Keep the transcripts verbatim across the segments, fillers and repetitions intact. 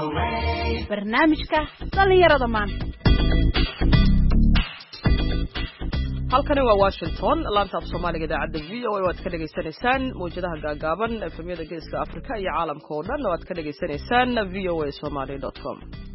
barnaamijka dhalinyarada maanta. halkani waa Washington laanta af Soomaaliga idaacada V O A waad ka dhageysanaysaan muujadaha gaagaaban efemyada geeska Afrika iyo caalamka oo dhan waad ka dhageysanaysaan v o a somali dot com.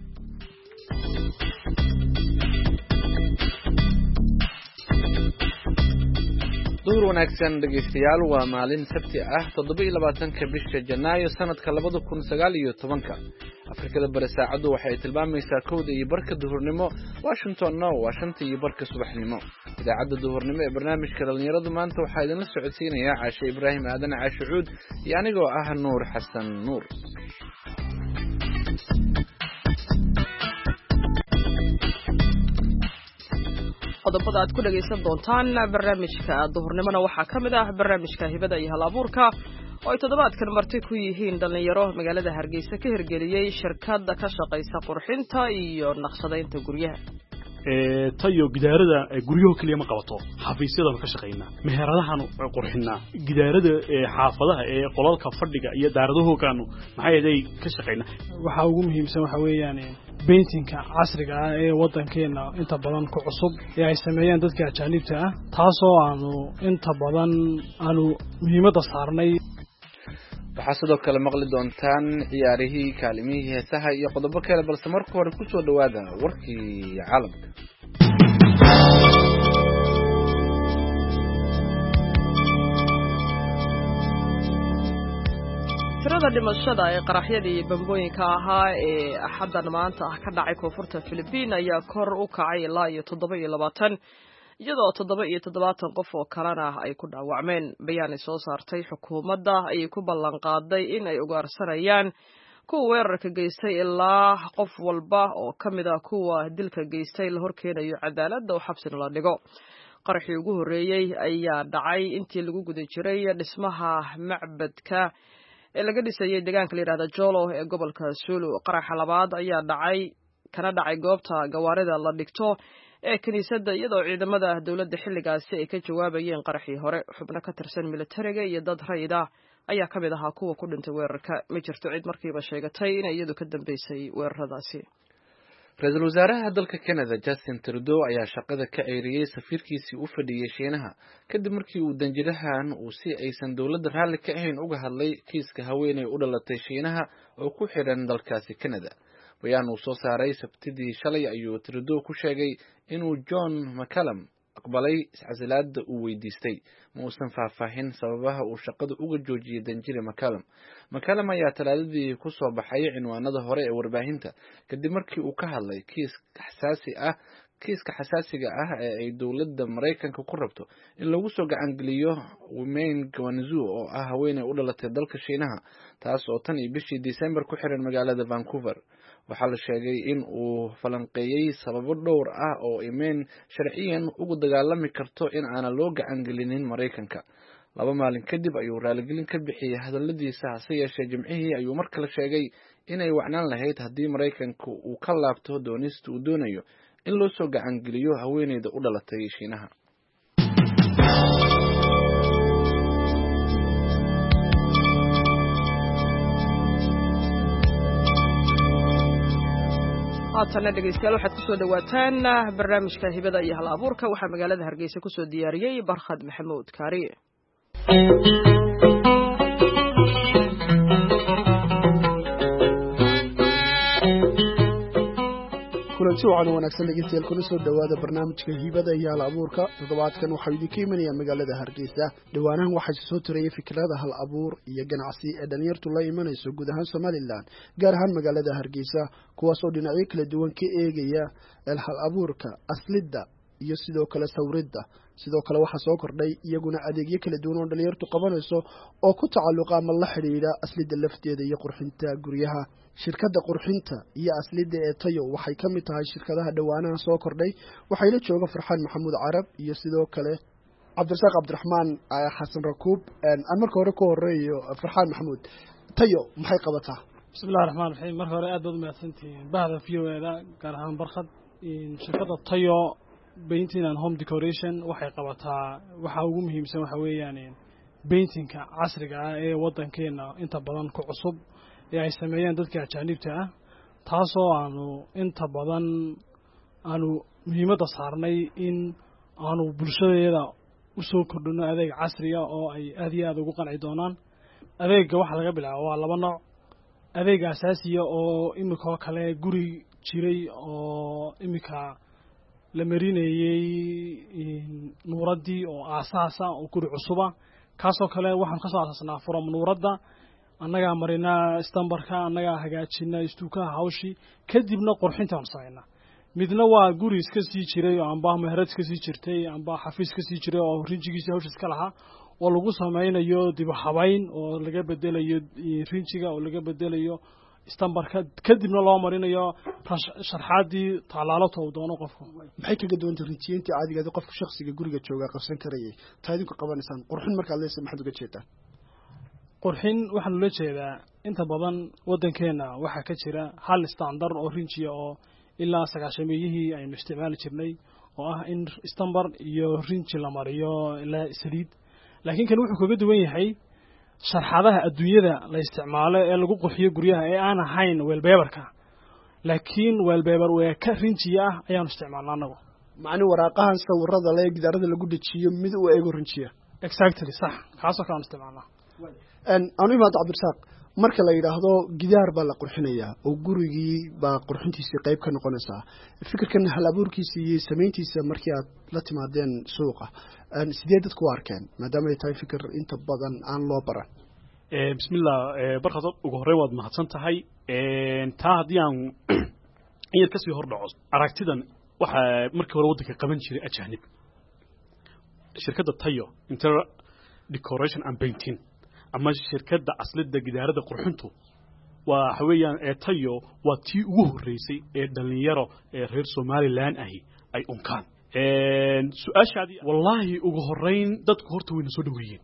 duur wanaagsan dhageystayaal waa maalin sabti ah toddoba iyo labaatanka bisha Janaayo sanadka labada kun sagaal iyo tobanka. Afrikada bari saacadu waxay tilmaamaysaa kowda iyo barka duhurnimo, Washingtonna waa shanta iyo barka subaxnimo. idaacada duhurnimo ee barnaamijka dhalinyaradu maanta waxaa idinla socodsiinaya Caashe Ibraahim Aadan Caashe Cuud iyo anigoo ah Nuur Xasan Nuur. qodobada aad ku dhageysan doontaan barnaamijka duhurnimona waxaa ka mid ah barnaamijka hibada iyo hal-abuurka oo ay toddobaadkan marti ku yihiin dhalinyaro magaalada Hargeysa ka hirgeliyay shirkad ka shaqeysa qurxinta iyo naqshadaynta guryaha. ee tayo gidaarada guryaha kaliya ma qabato, xafiisyada ka shaqeynaa, meheradahan qurxinaa, gidaarada ee xaafadaha ee qolalka fadhiga iyo daaradahoogaanu maxay ay ka shaqeynaa. waxa ugu muhiimsan waxa weeyaan paintingka casriga ah ee wadankeena inta badan ku cusub ee ay sameeyaan dadka ajaanibta ah, taasoo aanu inta badan aanu muhiimada saarnay. waxaa sidoo kale maqli doontaan ciyaarihii, kaalimihii heesaha iyo qodobo kale, balse marka hore ku soo dhawaada warkii caalamka. tirada dhimashada ee qaraxyadii bambooyinka ahaa ee axaddan maanta ah ka dhacay koonfurta Filibiin ayaa kor u kacay ilaa iyo toddoba iyo labaatan, iyadoo toddoba iyo toddobaatan qof oo kalena ay ku dhaawacmeen. bayaan ay soo saartay xukuumadda ayay ku ballan qaaday in ay ugaarsanayaan kuwa weerarka geystay ilaa qof walba oo ka mid ah kuwa dilka geystay la horkeenayo cadaaladda oo xabsina la dhigo. qaraxii ugu horreeyey ayaa dhacay intii lagu guda jiray dhismaha macbadka ee laga dhisayay deegaanka la yiraahdo Jolo ee gobolka Sulu. qaraxa labaad ayaa dhacay kana dhacay goobta gawaarida la dhigto ee kaniisadda, iyadoo ciidamada dawladda xilligaasi ay ka jawaabayeen qaraxii hore. xubno ka tirsan militariga iyo dad rayid ah ayaa ka mid ahaa kuwa ku dhintay weerarka. ma jirto cid markiiba sheegatay inay iyadu ka dambeysay weeraradaasi. ra-iisul wasaaraha dalka Canada Justin Trudeau ayaa shaqada ka ceyriyay safiirkiisii u fadhiyay Shiinaha kadib markii uu danjirahan uu si aysan dawladda raalli ka ahayn uga hadlay kiiska haweeney u dhalatay Shiinaha oo ku xiran dalkaasi Canada. bayaan uu soo saaray sabtidii shalay ayuu Trudeau ku sheegay inuu John McCallum aqbalay iscasilaadda uu weydiistay. ma uusan faahfaahin sababaha uu shaqada uga joojiyay danjire McCallum. McCallum ayaa talaadadii ku soo baxay cinwaanada hore ee warbaahinta kadib markii uu ka hadlay kiiska xasaasi ah kiiska xasaasiga ah ee ay dawladda Mareykanka ku rabto in lagu soo gacan geliyo Wayne Guangzhou oo ah haweeney u dhalatay dalka Shiinaha, taas oo tan iyo bishii December ku xiran magaalada Vancouver. waxaa la sheegay in uu falanqeeyay sababo dhowr ah oo Imen sharciyan ugu dagaalami karto in aan loo gacan gelinin Mareykanka. laba maalin kadib ayuu raaligelin ka bixiyay hadaladiisa, hase yeeshee Jimcihii ayuu mar kale sheegay inay wacnaan lahayd haddii Mareykanka uu ka laabto doonista uu doonayo in loo soo gacan geliyo haweeneyda u dhalatay Shiinaha. haatana dhegeystayaal waxaad kusoo dhawaataan barnaamijka hibada iyo hal-abuurka. waxaa magaalada Hargeysa kusoo diyaariyey Barkhad Maxamuud Kaariye. kulanti wacan wanaagsan dhegeystayaal, kuna soo dhawaada barnaamijka hibada iyo hal-abuurka. toddobaadkan waxaa idinka imanaya magaalada Hargeysa. dhawaanahan waxaa soo tirayay fikrada hal-abuur iyo ganacsi ee dhalinyartu la imanayso guud ahaan Somaliland, gaar ahaan magaalada Hargeysa, kuwaas oo dhinacyo kala duwan ka eegaya hal-abuurka, aslidda iyo sidoo kale sawridda. sidoo kale waxaa soo kordhay iyaguna adeegyo kala duwan oo dhalinyartu qabanayso oo ku tacalluqa ama la xidhiidha aslidda lafteeda iyo qurxinta guryaha. shirkadda qurxinta iyo aslidda ee Tayo waxay ka mid tahay shirkadaha dhawaanaha soo kordhay. waxay la jooga Farxaan Maxamuud Carab iyo sidoo kale Cabdirasaaq Cabdiraxmaan Xasan Rakuub. aan marka hore ku horeeyo Farxaan Maxamuud, Tayo maxay qabataa? bismillaahir rahmaanir rahiim. marka hore aad baad mahadsantihiin bahda V O A gaar ahaan Barkhad. shirkadda Tayo painting and home decoration waxay qabataa waxa ugu muhiimsan waxa weeyaan paintingka casriga ah ee wadankeena inta badan ku cusub ee ay sameeyaan dadka ajaanibta ah, taasoo aanu inta badan aanu muhiimadda saarnay in aanu bulshadeeda u soo kordhino adeeg casriga oo ay aad iyo aad ugu qanci doonaan adeegga waxaa laga bilaaba waa laba nooc adeega asaasiya oo imika oo kale guri jiray oo imika la marinayey nuuraddii oo aasaasa oo guri cusuba kaasoo kale waxaan ka soo asaasnaa from nuuradda annagaa marinaa istambarka annagaa hagaajina istuukaha hawshii kadibna qurxinta aan samaynaa midna waa guri iska sii jiray oo amba meherad iska sii jirtay amba xafiis iska sii jiray oo rinjigiisa hawsha iska lahaa oo lagu samaynayo dib u habayn oo laga bedelayo rinjiga oo laga bedelayo istambarka kadibna loo marinayo sharxaadii taalaalato uu doono qofku maxay kaga duwan tahay rinjiyeyntii caadiga ah qofka shakhsiga guriga jooga qabsan karayay taa idinku qabanaysaan qurxin markaad leedahay maxaad uga jeedaa qurxin waxaan ula jeedaa inta badan waddankeena waxaa ka jira hal standard oo rinjiya oo ilaa sagaashameeyihii aynu isticmaali jirnay oo ah in istambar iyo rinji la mariyo ilaa saliid laakiin kan wuxuu kaga duwan yahay sharxadaha adduunyada la isticmaalo ee lagu qurxiyo guryaha ee aan ahayn weelbeebarka laakiin weelbeebar waa ka rinjiya ah ayaanu isticmaalnaa anagu macni waraaqahan sawirada le gidaarada lagu dejiyo mid u eego rinjiya exactly sax kaasoo kale aan isticmaalnaa aanu imaado cabdirasaaq marka la yidhaahdo gidaar baa la qurxinayaa oo gurigii baa qurxintiisii qayb ka noqonaysaa fikirkan hal abuurkiisa iyo samayntiisa markii aad la timaadeen suuqa sidee dadku u arkeen maadaama ay tahay fikir inta badan aan loo baran bismillah barkaad ugu horreyn waad mahadsan tahay taa haddii aan iyad ka sii hor dhaco aragtidan waxaa markii hore waddanka qaban jiray ajaanib shirkadda tayo interior decoration and painting ama shirkadda aslida gidaarada qurxintu waa waxa weeyaan ee tayo waa tii ugu horeysay ee dhalinyaro ee reer Somaliland ahi ay unkaan een su'aashaadi wallahi ugu horeyn dadku horta way soo dhaweeyeen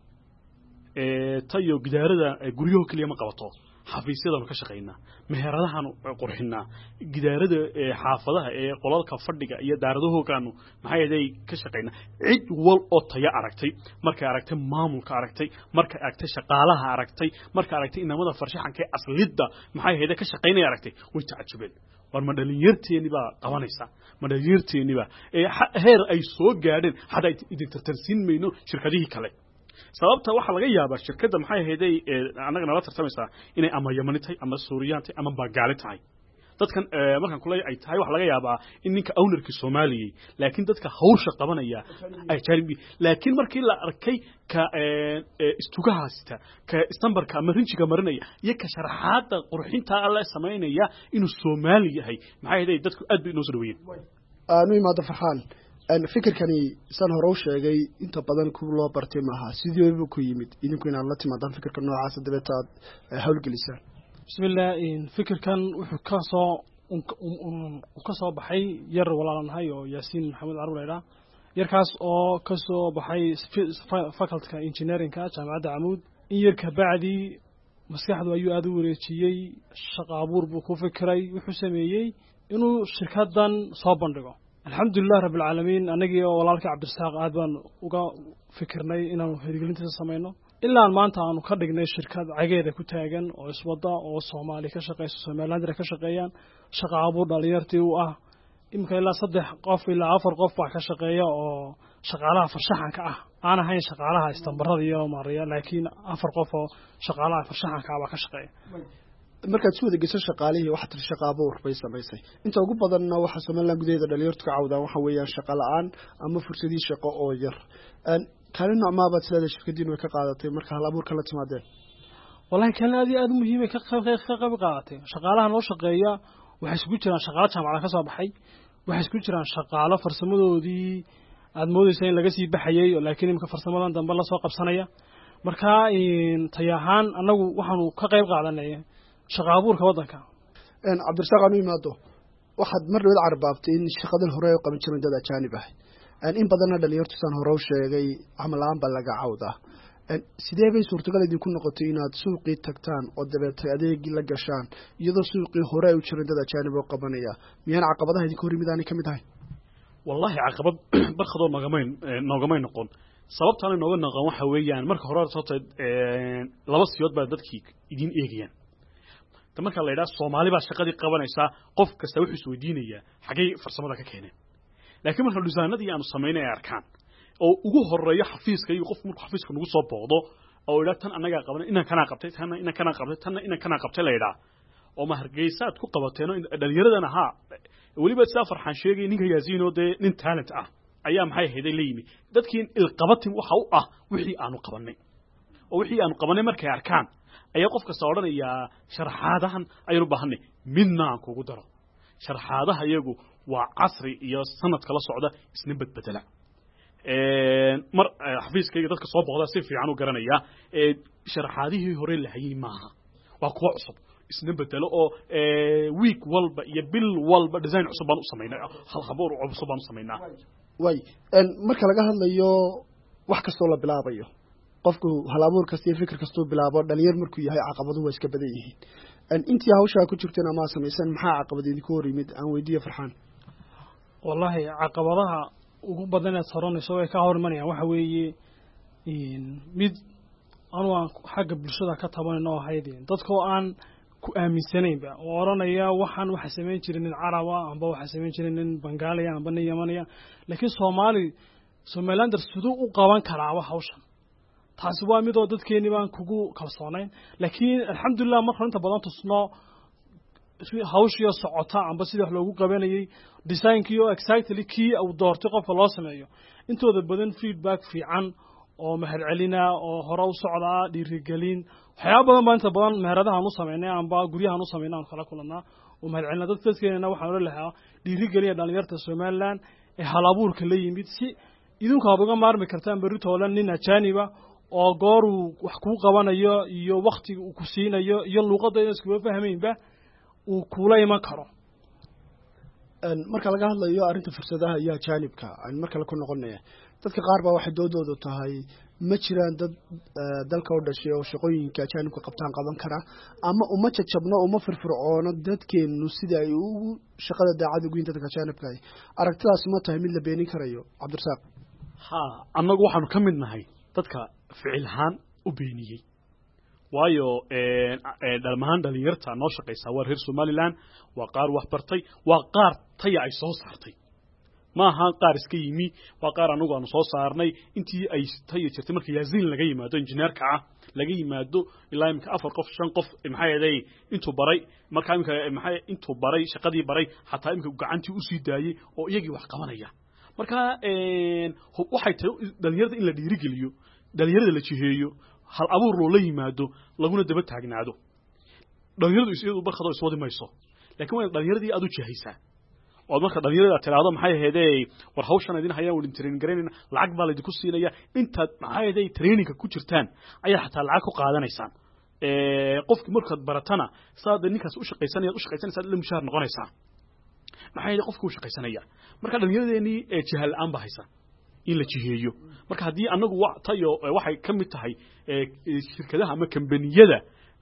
ee tayo gidaarada guryaha kaliya ma qabato xafiisyada ka shaqeynaa meheradahan qurxinaa gidaarada xaafadaha ee qolalka fadhiga iyo daaradahoogaanu maxay yahay ka shaqeynaa cid wal oo tayo aragtay markay aragtay maamulka aragtay markay aragtay shaqaalaha aragtay markay aragtay inamada farshaxanka aslida maxay yahay ka shaqeynay aragtay way tacajubeen war ma dhalinyarteeni baa qabanaysa ma dhalinyarteeni baa ee heer ay soo gaadheen hada idin tartansiin mayno shirkadihii kale sababta waxa laga yaabaa shirkadda maxay ahaydey anaga nala tartamaysaa inay ama yamanitay ama suuriyaantay ama baagaali tahay dadkan markaan kulay ay tahay waxa laga yaabaa in ninka ownerkii Soomaaliyeey laakiin dadka hawsha qabanaya ay jaribi laakiin markii la arkay ka istugahaasta ka istambarka ama rinjiga marinaya iyo ka sharaxaada qurxinta alla sameynaya inuu Soomaali yahay maxay ahaydey dadku aad bay noo soo dhaweeyeen aanu imaado farxaan أن فكر كني سان هروش جاي أنت بدن كله برتي معها سيدي أبو كيمد إذا كنا الله تما دام فكر كنا عاصد بتاع حول جلسان بسم الله إن فكر كان وحكاسة وكاسة بحي ير ولا نهاي ياسين محمد عروة يركاس أو كاسة بحي فكرت كإنجنيرين كجامعة عمود يرك بعدي مسكح ذو أيو أدو ريتشي شقابور بكو فكري وحسميي إنه شركات دان صابن رجع الحمد لله رب العالمين أنا جي والله عبد الساق أدوان وقا فكرنا إنه هرجلين تسمعينه إلا أن ما أنت عنو خرجنا الشركات عجيدة كتاجن أو إسودا أو الصومالي كشقة الصومالي كشقيان شقة عبور داليرتي وآه يمكن إلا صدق قف إلا عفر قف كشقية أو شغالها فرشحن كأه أنا هاي شغالها استمرار يوم مريا لكن عفر قف شغالها فرشحن كأه كشقية markaad soo dejiso shaqaalihi waxa tir shaqo abuur bay sameysay inta ugu badanna waxa Soomaaliland gudaheeda dhalinyartu ka cawdaan waxa weeyaan shaqo la'aan ama fursadii shaqo oo yar aan kalina ma baad sida shirkadiin way ka qaadatay marka hal abuurka la timaadeen wallahi kan aad aad muhiim ah ka qayb ka qayb qaadatay shaqaalaha loo shaqeeya waxa isku jiraan shaqaale jaamacad ka soo baxay waxa isku jiraan shaqaale farsamadoodii aad moodaysaa in laga sii baxayay laakiin imka farsamadan dambe la soo qabsanaya marka in tayahan anagu waxaanu ka qayb qaadanay شقابور كوضنك إن عبد الرزاق أنا يمادو واحد مرة يلعب بابتي إن الشقاد الهراء قبل شمن دادا جانبه إن إن بدلنا دليرتو سان هراوش جاي عمل عام بلغا عودة إن سيدي بين سورتقال يدين كنا قطينا سوقي تكتان قدبت أديك لجشان يضل سوقي هراء وشمن دادا جانبه قبنية ميان عقبتها هذه كوري ميداني كم ده والله عقبت برخضوا نجمين نجمين نقول صببت أنا نقول نجمع حويان مرك هراء صوت لبس يود بدك يدين إيجيان marka la yiraahdo Soomaali baa shaqadii qabanaysa qof kasta wuxuu isweydiinaya xagee farsamada ka keeneen laakiin marka dhisaanadii aanu sameynay arkaan oo ugu horeeyo xafiiska iyo qof markuu xafiiska nagu soo booqdo oo ila tan anaga qabanay inaan kana qabtay tan inaan kana qabtay tan inaan kana qabtay la yiraahdo oo ma hargeysaad ku qabateen dhalinyaradana ha waliba safar xan sheegay ninka yaasiin oo de nin talent ah ayaa maxay heeday leeyimi dadkii il qabatin waxa uu ah wixii aanu qabanay oo wixii aanu qabanay markay arkaan ayaa qof kasta oranaya sharaxaadahan ayuu baahanay midna aan kugu daro sharaxaadaha iyagu waa casri iyo sanad kala socda isna badbadala ee mar xafiiskayga dadka soo booqda si fiican u garanaya ee sharaxaadihii hore la hayay maaha waa kuwa cusub isna bedelo oo ee week walba iyo bil walba design cusub baan u sameeynaa hal khabar cusub baan u sameeynaa way en marka laga hadlayo wax kasta oo la bilaabayo qofku hal abuur kasta iyo fikir kasta oo bilaabo dhalinyar markuu yahay caqabadu way iska badan yihiin en intii hawsha ku jirteen ama sameeysan maxaa caqabadii ku hor yimid aan weydiiyo farxaan wallahi caqabadaha ugu badan ee saranayso way ka hormarayaan waxa weeye in mid anu aan xagga bulshada ka tabanayno haydeen dadka oo aan ku aaminsanaynba oo oranaya waxaan waxa sameyn jiray nin Caraba amba waxa sameyn jiray nin Bangaaliya amba nin Yamaniya laakiin Soomaali Somaliland sidoo u qaban karaa wax hawshan taasi waa mid oo dadkeeni baan kugu kalsoonayn laakiin alxamdulillah mar inta badan tusno hawshiyo socota amba sidii wax loogu qabanayay design-kiyo exactly kii uu doortay qofka loo sameeyo intooda badan feedback fiican oo mahad celina oo hore u socda dhiirigelin waxyaabo badan baa inta badan meheradahan u sameynay amba guryahan u sameynay aan kala kulanaa oo mahad celina dad dadkeena waxaan u leeyahay dhiirigelin dhalinyarta Somaliland ee hal abuurka la yimid si idinku abuga maarmi kartaan berritoolan nin ajaniba oo goor uu wax ku qabanayo iyo waqtiga uu ku siinayo iyo luqadda isku fahmaynba uu kula iman karo en marka laga hadlayo arinta fursadaha iyo janibka aan marka la ku noqonay dadka qaar baa waxay doodoodu tahay ma jiraan dad dalka u dhashay oo shaqooyinka janibka qabtaan qaban kara ama uma jajabno uma firfircoono dadkeenu sida ay ugu shaqada daacad ugu inta dadka janibka ay aragtidaas ma tahay mid la beenin karayo Cabdirasaaq ha annagu waxaanu ka mid nahay dadka ficilhaan u beeniyay waayo ee dhalmaan dhalinyarta noo shaqeysa waa reer Somaliland waa qaar wax bartay waa qaar tay ay soo saartay ma aha qaar iska yimi waa qaar anagu aanu soo saarnay intii ay tay jirtay markii yaasiin laga yimaado injineerka ah laga yimaado ilaa imka afar qof shan qof maxay yaday intuu baray marka imka maxay intuu baray shaqadii baray xataa imka gacantii u sii daayay oo iyagii wax qabanaya marka ee waxay tahay dhalinyarada in la dhiirigeliyo dhalinyarada la jiheeyo hal abuur loo la yimaado laguna daba taagnaado dhalinyaradu isiyadu barkado iswadi mayso laakiin waa dhalinyaradii aad u jihaysaa oo marka dhalinyarada tiraado maxay ahaydee war hawshan idin hayaan wadin training gareynina lacag baa la idinku siinaya inta maxay ahaydee traininga ku jirtaan ayaa xataa lacag ku qaadanaysaan ee qofkii markaad baratana saad ninkaas u shaqaysanaya u shaqaysanaysaa la mushaar noqonaysaa maxay ahaydee qofkii u shaqaysanaya marka dhalinyaradeenii ee jahal aan bahaysan in la jiheeyo marka hadii anagu tayo waxay kamid tahay shirkadaha ama kambaniyada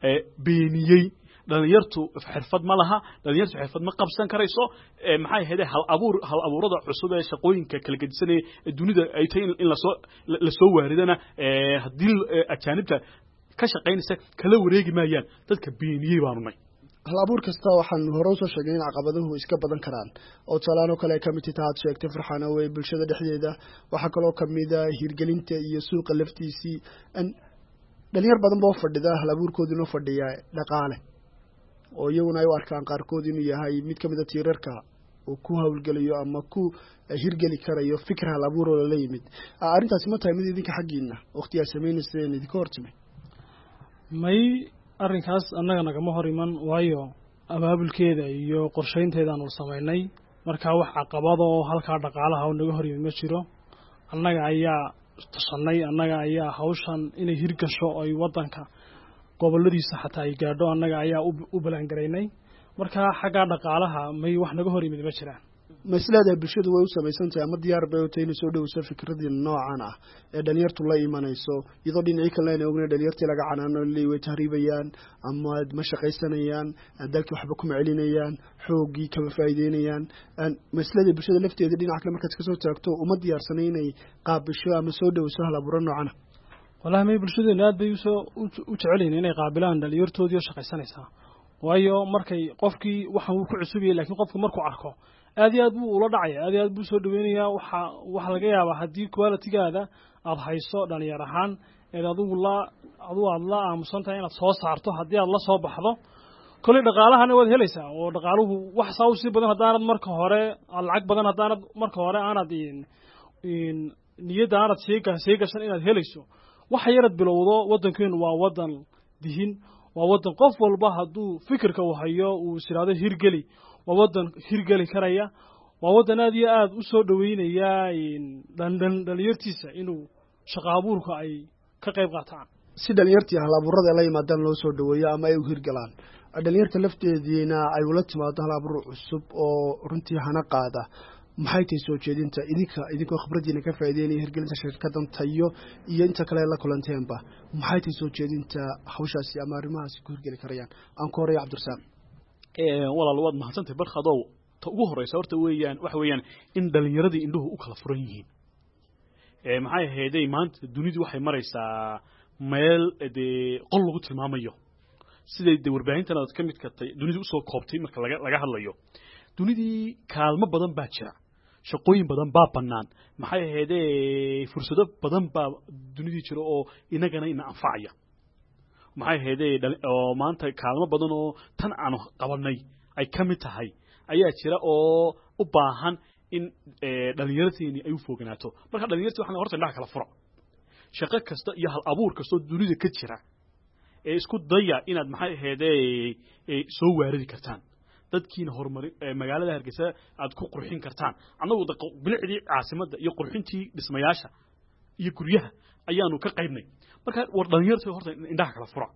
beeniyay dhalinyartu xirfad ma laha dhalinyartu xirfad ma qabsan karayso maxay ahayd hal abuur hal abuurada cusub ee shaqooyinka kala gedisanay dunida ay tahay in la soo la soo waaridana hadii ajaanibta ka shaqeynaysa kala wareegi maayaan dadka beeniyay baanu nay hal abuur kasta waxaan hore soo sheegay in caqabaduhu iska badan karaan oo talaano kale ka mid tahay sheegtay farxana way bulshada dhexdeeda waxa kale oo kamid ah hirgelinta iyo suuqa laftiisii an dhalinyar badan boo fadhida hal abuurkoodu inuu fadhiya dhaqaale oo iyaguna ay u arkaan qaarkood inuu yahay mid kamid ah tiirarka oo ku hawlgalayo ama ku hirgeli karayo fikir hal abuur oo la yimid arintaas ma tahay mid idinka xaqiina waqtiga sameynayeen idinka hortimay may arrinkaas annaga nagama hor iman waayo abaabulkeeda iyo qorshaynteeda aanu sameynay marka wax caqabado oo halka dhaqaalaha oo naga hor yimid ma jiro annaga ayaa tashanay annaga ayaa hawshan inay hirgasho ay wadanka goboladiisa xataa ay gaadho annaga ayaa u balan gareynay marka xagga dhaqaalaha may wax naga hor yimid ma jiraan maslada bulshadu way u sameeysantahay ama diyaar bay u tahay in soo dhawso fikradii noocan ah ee dhalinyartu la imanayso iyadoo dhinacii kale ay ognahay dhalinyartii laga canaano leeyahay tahriibayaan ama ma shaqaysanayaan dalka waxba ku macilinayaan xoogii ka faa'iideynayaan maslada bulshada lafteeda dhinaca kale markaad ka soo taagto uma diyaarsanay inay qaabisho ama soo dhawso hal abuur noocan wallahi may bulshadu aad bay u soo u jecel inay qaabilaan dhalinyartoodii shaqaysanaysa waayo markay qofkii waxaan uu ku cusub yahay laakiin qofka markuu arko aad iyo aad buu ula dhacaya aad iyo aad buu soo dhaweynayaa waxa waxa laga yaabaa haddii quality-gaada aad hayso dhalinyar ahaan ee adigu la adigu aad la aamusan tahay inaad soo saarto haddii aad la soo baxdo kulli dhaqaalahana waad helaysaa oo dhaqaaluhu wax saa u sii badan haddaanad marka hore lacag badan haddaanad marka hore aanad in niyadda aanad sii gashan inaad helayso waxa yarad bilowdo waddankeenu waa waddan dihin waa waddan qof walba hadduu fikirka uu hayo uu siraado hirgeli waa waddan hirgeli karaya waa waddan aad iyo aad u soo dhaweynaya dhalinyartiisa inuu shaqo abuurka ay ka qayb qaataan si dhalinyartii hal abuurada la yimaadaan loo soo dhaweeyo ama ay u hirgalaan dhalinyarta lafteediina ay ula timaado hal abuur cusub oo runtii hana qaada maxay tahay soo jeedinta idinka idinkoo khibradiina ka faa'iideynaya hirgelinta shirkaddan tayo iyo inta kale la kulanteenba maxay tahay soo jeedinta hawshaasi ama arrimahaasi ku hirgeli karayaan aan ku horeeya cabdirasaaq walaal waad mahadsantahay barkadow ta ugu horeysa horta weeyaan waxa weeyaan in dhalinyaradii indhuhu u kala furan yihiin maxay ahaydey maanta dunidu waxay maraysaa meel dee qol lagu tilmaamayo siday dee warbaahintan aad ka mid katay dunidu usoo koobtay marka laga laga hadlayo dunidii kaalmo badan baa jira shaqooyin badan baa bannaan maxay ahaydee fursado badan baa dunidii jira oo inagana ina anfacaya maxay ahaydee oo maanta kaalmo badan oo tan aanu qabanay ay ka mid tahay ayaa jira oo u baahan in dhalinyarteeni ay u foganaato marka dhalinyartii waxaan horta indhaha kala furo shaqo kasta iyo hal abuur kasta oo dunida ka jira ee isku daya inaad maxay ahaydee soo waaridi kartaan dadkiina horumarin magaalada Hargeysa aad ku qurxin kartaan anagu bilicdii caasimadda iyo qurxintii dhismayaasha iyo guryaha ayaanu ka qaybnay marka war dhalinyartu horta indhaha kala fura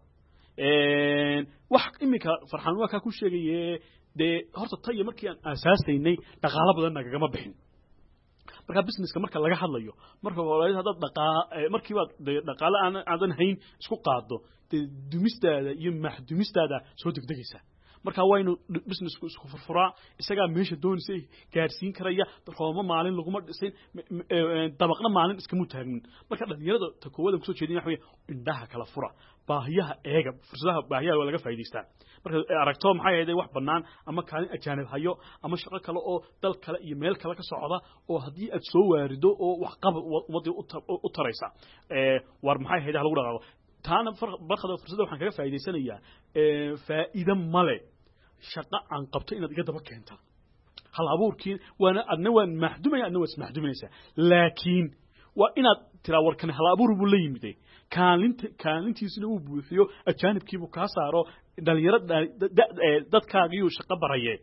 ee wax imika farxan waa ka ku sheegay de horta tayo markii aan asaasaynay dhaqaale badan nagama bixin marka businesska marka laga hadlayo marka hore hadaad dhaqaale markii baad dhaqaale aan aadan hayn isku qaado dumistaada iyo maxdumistaada soo degdegaysa marka waynu businessku isku furfuraa isaga meesha doonisay gaarsiin karaya rooma maalin lagu ma dhisin dabaqna maalin iska mutaagin marka dhalinyarada ta koowada ku soo jeedin waxa weeye indhaha kala fura baahiyaha eega fursadaha baahiyaha waa laga faa'iideystaa marka aragto maxay ahayd wax banaan ama kaalin ajaanib hayo ama shaqo kale oo dal kale iyo meel kale ka socda oo hadii aad soo waarido oo wax qab wadii u taraysa ee war maxay ahayd lagu dhaqaaqo taana barqada fursada waxaan kaga faa'iideysanayaa ee faa'iido male shaqo aan qabto inaad iga daba keento hal abuurkii waana adna waan maxdumaya adna waan maxduminaysa laakiin waa inaad tira warkan hal abuur buu la yimid kaalinta kaalintiisuna uu buuxiyo ajaanibkiibu ka saaro dhalinyarada dadkaaga iyo shaqo barayay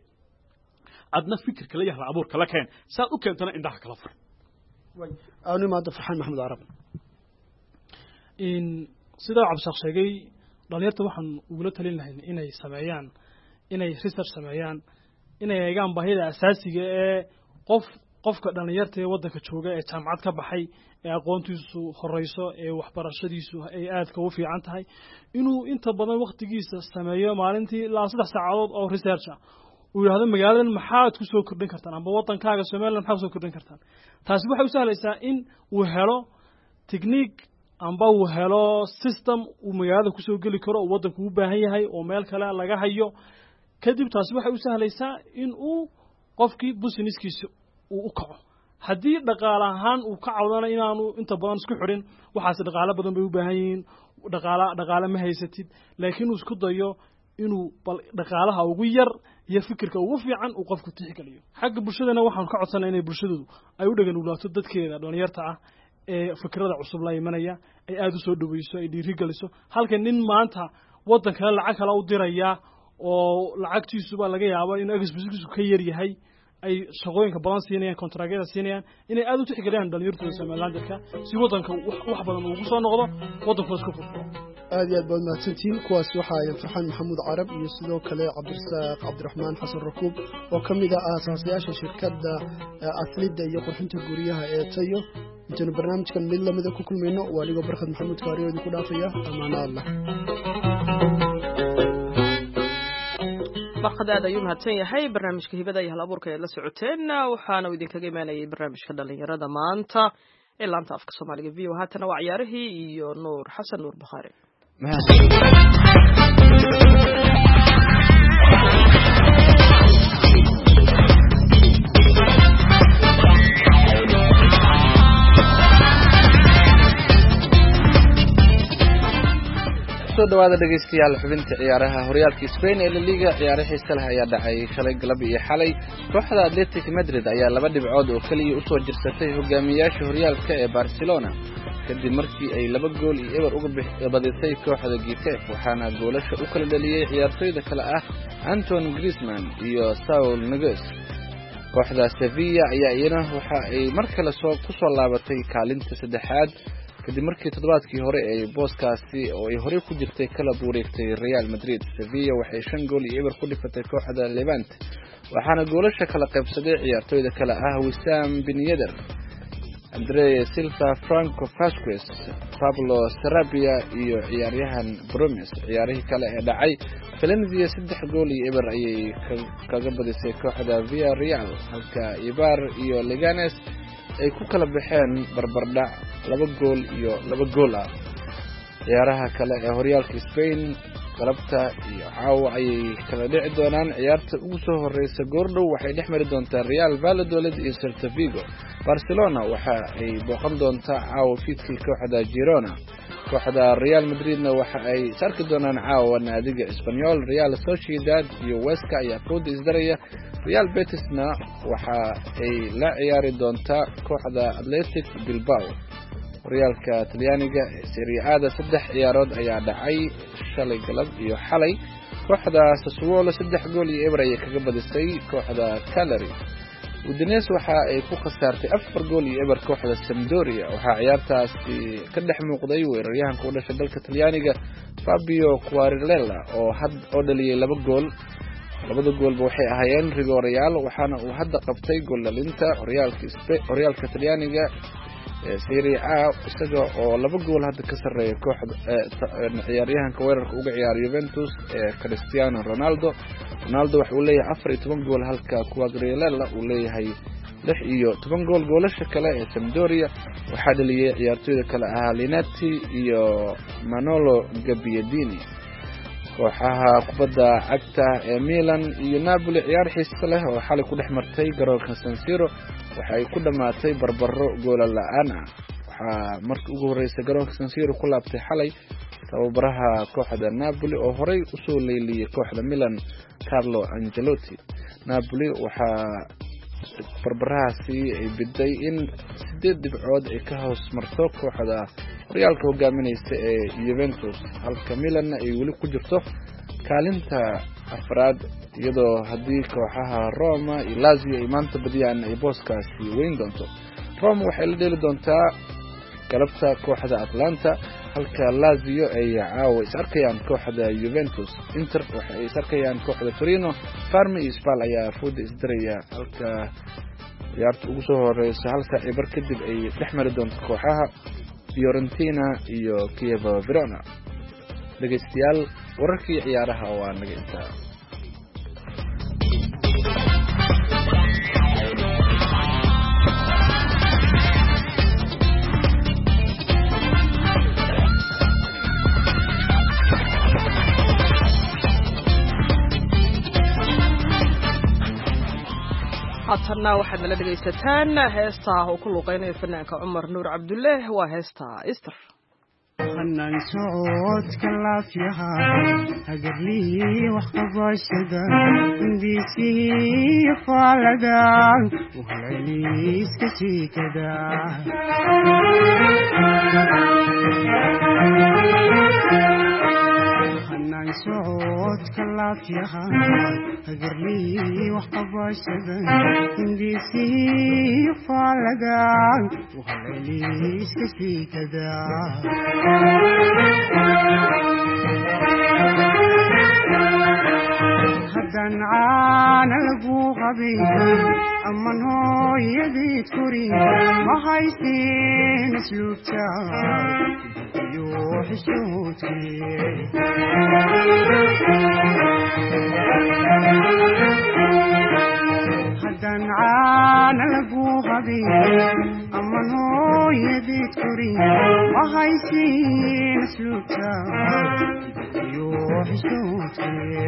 adna fikir kale yahay hal abuur kala keen saad u keentana indhaha kala fur way aanu ma dafxan maxamed arab in sida cabshaq sheegay dhalinyarta waxaan ugu la talin lahayn inay sameeyaan inay research sameeyaan inay eegaan baahida asaasiga ee qof qofka dhalinyarta ee waddanka jooga ee jaamacad ka baxay ee aqoontiisu horeyso ee waxbarashadiisu ay aad ka u fiican tahay inuu inta badan waqtigiisa sameeyo maalintii ilaa saddex saacadood oo research ah uu yiraahdo magaaladan maxaad ku soo kordhin kartaan amba waddankaaga Soomaaliland maxaad ku soo kordhin kartaan taasi waxay u sahlaysaa in uu helo technique amba uu helo system uu magaalada ku soo gali karo oo waddanku u baahan yahay oo meel kale laga hayo kadib taasi waxay u sahlaysaa in uu qofkii businesskiisa uu u kaco haddii dhaqaale ahaan uu ka cawdana inaanu inta badan isku xirin waxaas dhaqaale badan bay u baahan yihiin dhaqaale dhaqaale ma haysatid laakiin uu isku dayo inuu bal dhaqaalaha ugu yar iyo fikirka ugu fiican uu qofku tixgeliyo xagga bulshadana waxaan ka codsanaa inay bulshadu ay u dhagan ulaato dadkeeda dhalinyarta ah ee fikrada cusub la imanaya ay aad u soo dhaweyso ay dhiiri geliso halka nin maanta waddan kale lacag kale u diraya oo lacagtiisu baa laga yaabaa inuu expensive ka yar yahay ay shaqooyinka badan siinayaan kontraagyada siinayaan inay aad u tixgeliyaan dhalinyarada Soomaalilandka si waddanka wax badan ugu soo noqdo waddanku isku furfuro aad iyo aad baad mahadsantiin kuwaas waxa ay Farxaan Maxamuud Carab iyo sidoo kale Cabdirasaaq Cabdiraxmaan Xasan Rakuub oo kamid ah aasaasiyaasha shirkadda Aslida iyo qurxinta guryaha ee Tayo inta barnaamijkan mid lamid ah ku kulmayno waa ligo Barkad Maxamuud Kaariyo ku dhaafaya amaana Allah barqadaada ayuu mahadsan yahay barnaamijka hibada iyo hal abuurka ee la socoteen waxaana uu idinkaga imaanayay barnaamijka dhalinyarada maanta ee laanta afka Soomaaliga V O haatana waa ciyaarihii iyo Nuur Xasan Nuur Bakhaari kusoo dhawaada dhegeystayaal xubinta ciyaaraha horyaalka Spain ee La Liga ciyaarihiisa leh ayaa dhacay shalay galab iyo xalay kooxda Atletico Madrid ayaa laba dhibcood oo kaliya u soo jirsatay hogaamiyaasha horyaalka ee Barcelona kadib markii ay laba gool iyo eber uga badisay kooxda Getafe waxaana goolasha u kala dhaliyay ciyaartoyda kale ah Antoine Griezmann iyo Saul Niguez. kooxda Sevilla ayaa iyana waxa ay mar kale soo ku soo laabatay kaalinta saddexaad kadib markii toddobaadkii hore ay booskaasi oo ay hore ku jirtay kala wareegtay Real Madrid. Sevilla waxay shan gool iyo eber ku dhifatay kooxda Levante waxaana goolasha kala qaybsaday ciyaartoyda kale ah Wissam Ben Yedder, Andre Silva, Franco Vasquez, Pablo Sarabia iyo ciyaaryahan Bromes. ciyaarihii kale ee dhacay Valencia saddex gool iyo eber ayay kaga badisay kooxda Villarreal halka Eibar iyo Leganes ay ku kala baxeen barbardhac laba gool iyo laba gool ah. ciyaaraha kale ee horyaalka Spain galabta iyo caawa ayay kala dhici doonaan. ciyaarta ugu soo horeysa goordhow waxay dhex mari doontaa Real Valladolid iyo Celta Vigo. Barcelona waxa ay booqan doontaa caawa fiidkii kooxda Girona. kooxda Real Madridna waxa ay sarki doonaan caawa naadiga Espanyol. Real Sociedad iyo Huesca ayaa fooda isdaraya. Real Betisna waxa ay la ciyaari doontaa kooxda Athletic Bilbao. horyaalka Talyaaniga Serie A saddex ciyaarood ayaa dhacay shalay galab iyo xalay. kooxda Sassuolo saddex gool iyo eber ayay kaga badisay kooxda Cagliari. Udinese waxa ay ku khasaartay afar gool iyo eber kooxda Sampdoria. waxa ciyaartaasi ka dhex muuqday weeraryahanka u dhashay dalka Talyaaniga Fabio Quagliarella oo had oo dhaliyay laba gool. labada goolba waxay ahaayeen Real waxaana uu hadda qabtay gool dhalinta horyaalka Spain horyaalka Talyaaniga Serie A isaga oo laba gool hadda ka sareeya kooxda ciyaaryahanka weerarka uga ciyaar Juventus ee Cristiano Ronaldo. Ronaldo waxa uu leeyahay afar iyo toban gool halka Quagliarella uu leeyahay lix iyo toban gool. goolasha kale ee Sampdoria waxaa dhaliyay ciyaartoyda kale ah Linati iyo Manolo Gabbiadini. kooxaha kubadda cagta ee Milan iyo Napoli ciyaar xiiso leh oo xalay ku dhex martay garoonka San Siro waxay ku dhamaatay barbaro gool la'aan ah. waxa markii ugu horeysay garoonka San Siro ku laabtay xalay tababaraha kooxda Napoli oo horey u soo leeliyay kooxda Milan Carlo Ancelotti. Napoli waxa barbarahaasi ay biday in sideed dhibcood ay ka hoos marto kooxda horyaalka hogaaminaysa ee Juventus halka Milan ay wali ku jirto kaalinta afraad iyadoo haddii kooxaha Roma iyo Lazio ay maanta badiyaan ay booskaasi weyn doonto. Roma waxay la dheeli doontaa galabta kooxda Atlanta halka Lazio ay caawa is arkayaan kooxda Juventus. Inter waxay is arkayaan kooxda Torino. Parma iyo Spal ayaa fooda isdaraya halka ciyaarta ugu soo horeysa halka Eibar kadib ay dhex mari doonto kooxaha Fiorentina iyo Chievo Verona. dhegeystayaal wararkii ciyaaraha waa naga intaa. haddana waxaad nala dhegaysataan heesta uu ku luuqeynayo fanaanka Cumar Nuur Cabdulle. waa heesta Easter. xanaan socodka laafiyaha hagarlii wax qabashada indhiisii faalada waheliiska siikada xanaan socodka laafiyaha hagarlii wax qabashada indhiisii faalada waheliiska siikada haddaan caana lagu qabin aman hooyadeed korin ma haysin asluubta iyo xishoodkii haddaan caana lagu qabin aman hooyadeed korin ma haysin asluubta iyo xishoodkii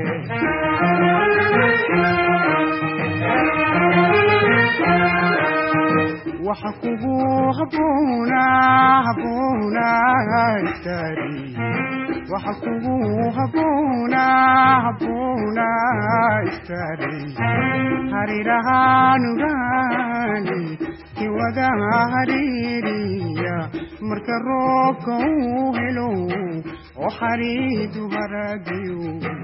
وحكوه هبونا هبونا استري وحكوه هبونا هبونا استري هريرها نغاني كودا هريريا مركروب كوهلو وحريد هرديو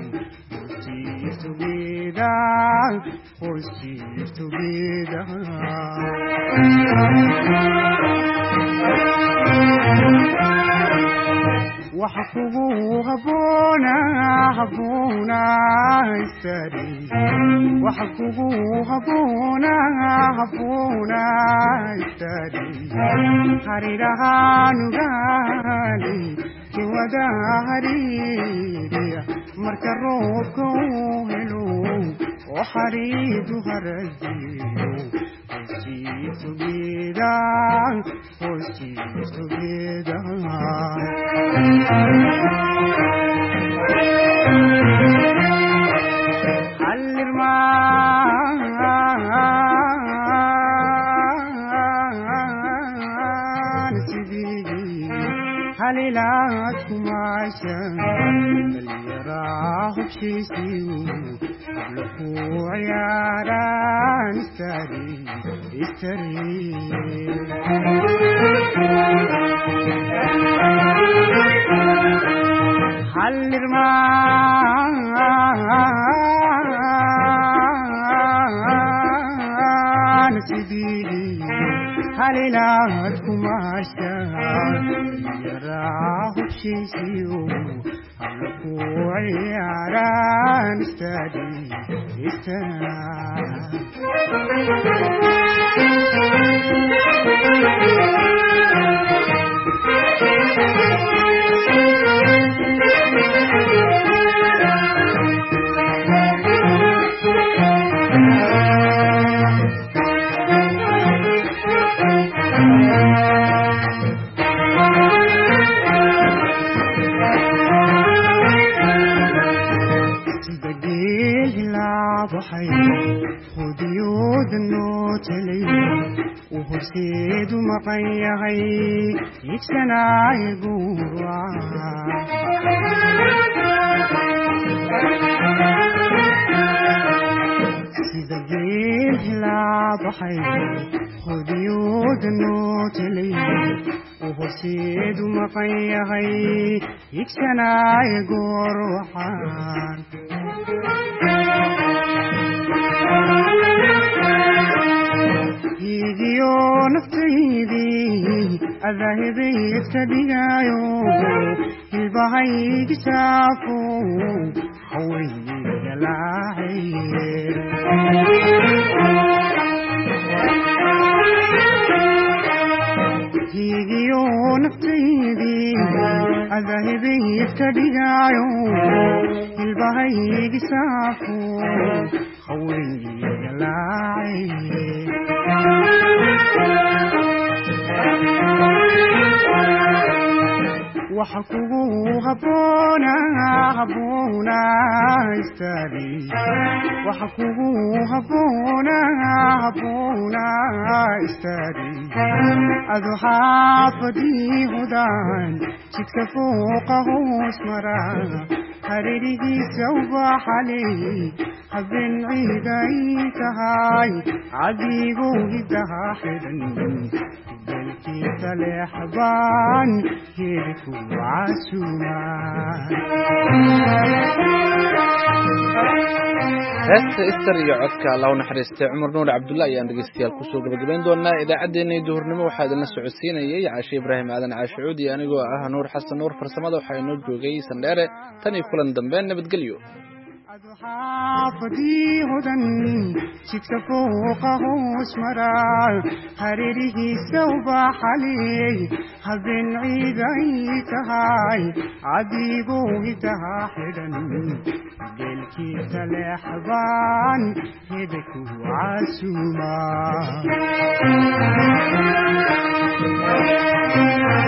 together, hold still together. وحكوه هبونا هبونا استري وحكوه هبونا هبونا استري هريرها نغاني كودا هريريا مركروب كوهلو وحريد هرزيو Hold together, hold together. Halirman sidi halilat kumasha maliyara hubshisiu qablahu ciyaran istari istari halirman sidi halilat kumasha maliyara hubshisiu qablahu ciyaran istari istari خديود النوتلي وهرسيد مقيهي يكسنا يقورا سيدقيل هلا ضحي خديود النوتلي وهرسيد مقيهي يكسنا يقورا يجيو نفتيدي الذهبي يفتدقايو البهي يكسافو حوي جلاحير يجيو نفتيدي الذهبي يفتدقايو البهي يكسافو حوي جلاحير وحكوه هبونا هبونا استري وحكوه هبونا هبونا استري أذو حافظي هدان شكت فوقه اسمرا هريري سوف حلي حبن عيدي تهاي عديقو هدها حدن بلكي تلحبان هيركو عسومان heesta ister iyo codka allah u naxariistay cumar nuur cabdullaahi ayaan dhegeystayaal kusoo gabagabayn doonaa idaacaddeenii duhurnimo waxaa idinla socodsiinayay caashe ibraahim aadan caashicuud iyo anigoo ah nuur xasan nuur farsamada waxaa inoo joogay sandheere tan iyo kulan dambe nabadgelyo حافظي هدن شتك فوقه اسمرا هريره سوف حلي هبن عيدي تهاي عديقو هتها حدن قلكي تلحبان هدكو عسوما